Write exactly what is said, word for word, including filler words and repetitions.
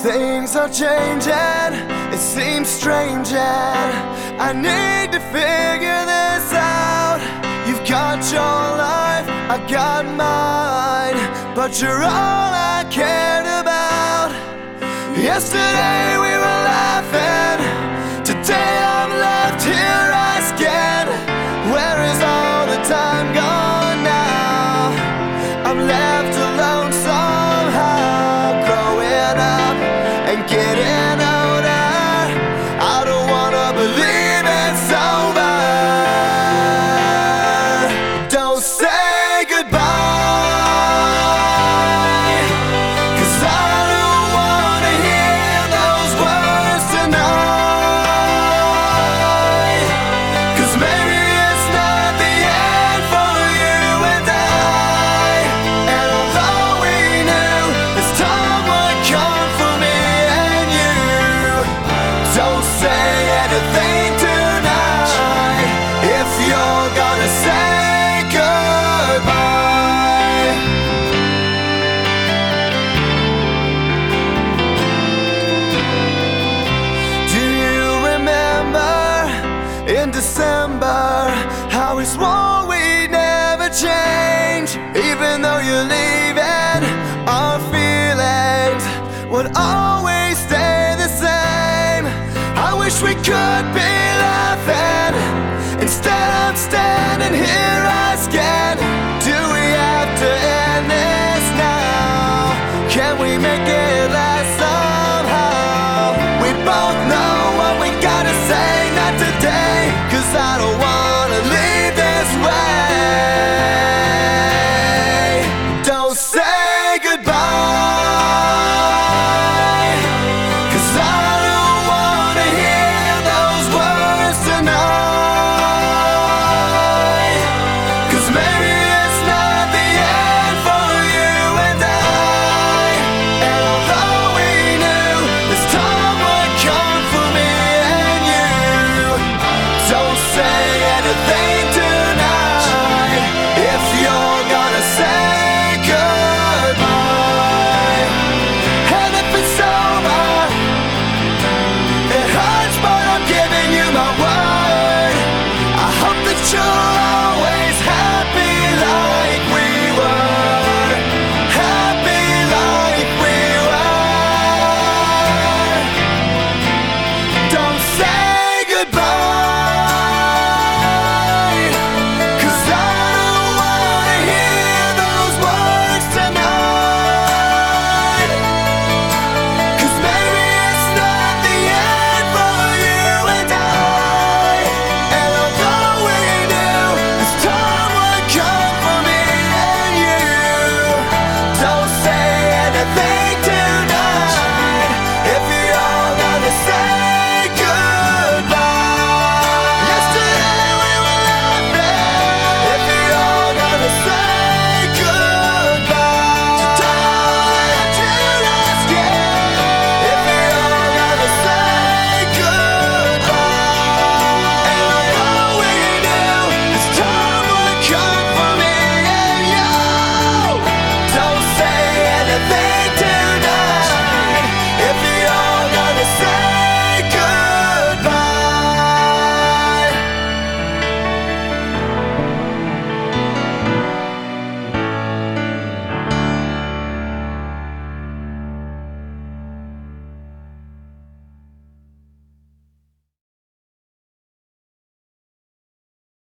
Things are changing, it seems strange, and I need to figure this out. You've got your life, I got mine, but you're all I cared about. Yesterday we were laughing, today I'm left here asking, where is all the time gone now? I'm left alone somehow, growing up and getting older. I don't wanna believe it's over. Don't say goodbye, 'cause I don't wanna hear those words tonight. 'Cause maybe it's not the end for you and I. And although we knew this time would come for me and you, don't say anything tonight if you're gonna say goodbye. Do you remember in December how we swore we'd never change? Even though you're leaving, our feelings would always stay the same. I wish we could be laughing, instead I'm standing here asking, do we have to end this now? Can we make it last somehow? We both know what we gotta say, not today, 'cause I don't